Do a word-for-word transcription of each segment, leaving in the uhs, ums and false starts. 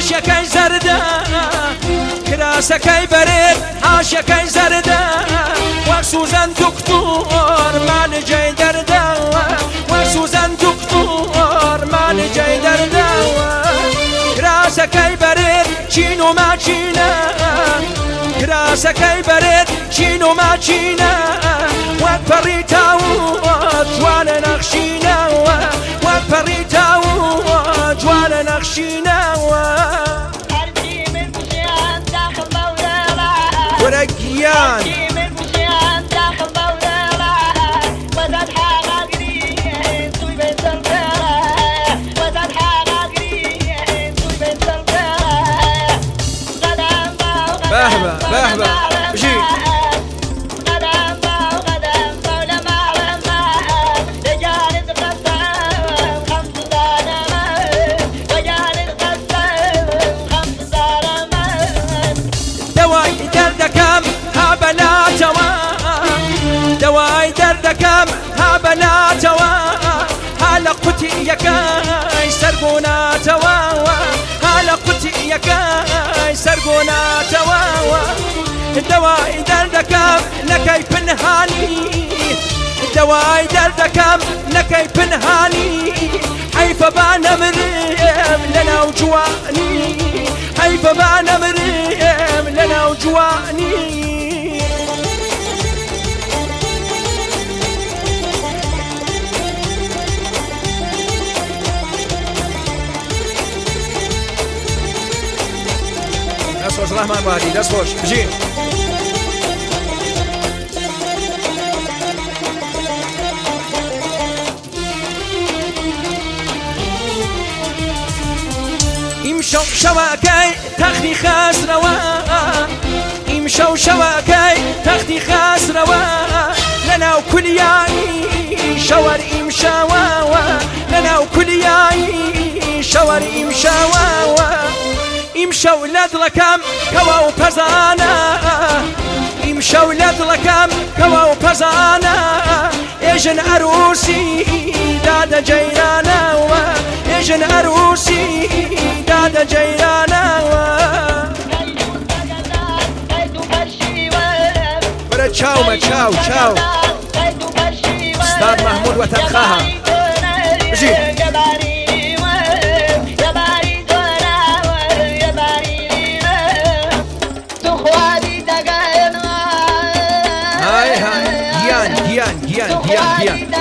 حاشیەکەی زەردە کراسەکەی بەرێت حاشیەکەی زەردە وەک سوزەن دوکتۆر مانجەی دەردەوە وەک سوزەن دوکتۆر مانجەی دەردەوە کراسەکەی بەرێت چین و ماچینە کراسەکەی بەرێت چین و ماچینە وەک پەڕی تاوت جوانە نەخشینەوە وەک پەڕی تاوت جوانە نەخشینەوە وەرە گیان بهبه بهبه بجي دواي دردكم ها بلاتوا دواي دردكم ها بلاتوا هلا قتي يكاي سرقونا توا هلا قتي يكاي سرقونا توا دواي دردكم لكي پنهاني دواي دردكم لكي پنهاني حيف بانا مريم لنا وجواني حيف بانا مريم لنا وجواني دست خوش رحمان بادی دست خوش بجین امشو شواكي تخدي خاسروا امشو شواكي تخدي خاسروا لنا وكل ياي شور امشاوا لنا وكل ياي شور امشاوا امشوا لدلكم كوا وبزانا امشوا لدلكم كوا وبزانا اجن عروسي دادا جيرانا اجن عروسي دادا جيرانا برا تشاو ما تشاو تشاو استاذ محمود وتنخاها بجي هاي هاي جيان جيان جيان جيان جيان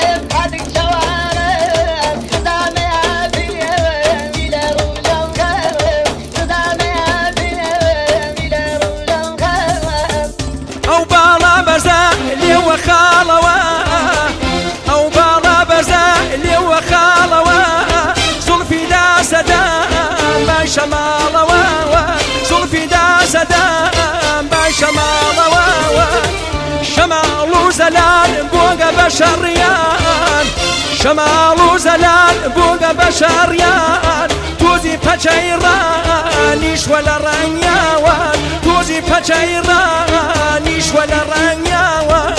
أو بالا بزا لي وخالوا أو بالا بزا لي وخالوا زلفي دا سدام باي شمالوا زلفي دا سدام باي شمالوا شمال وزلال بوغا بشريان شمال وزلال بوغا بشريان توزي بچيرانيش ولا رانياوان توزي بچيرانيش ولا رانياوان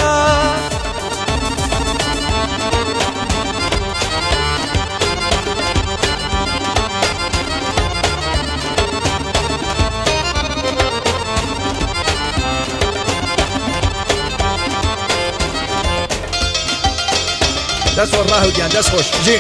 دست وراه وديان دست خوش جي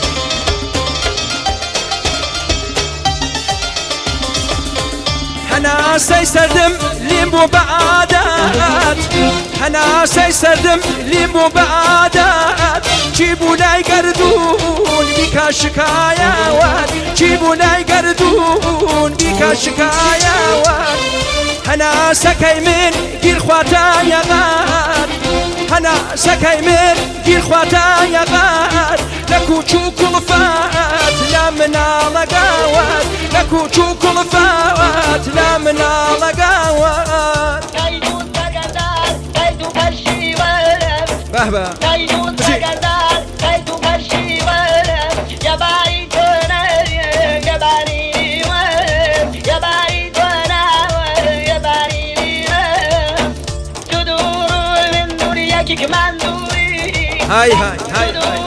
هنا سيسردم لمبعادات هنا سيسردم لمبعادات جيبوا لاي قردون بيكا شكايات جيبوا لاي قردون بيكا شكايات هنا سكي من جيل خواتا يغار هنا سكي من جيل خواتا يغار لكو تشوكو فات لا منا لقاوات لكو تشوكو فات لا منا لقاوات بهبه هاي هاي هاي هاي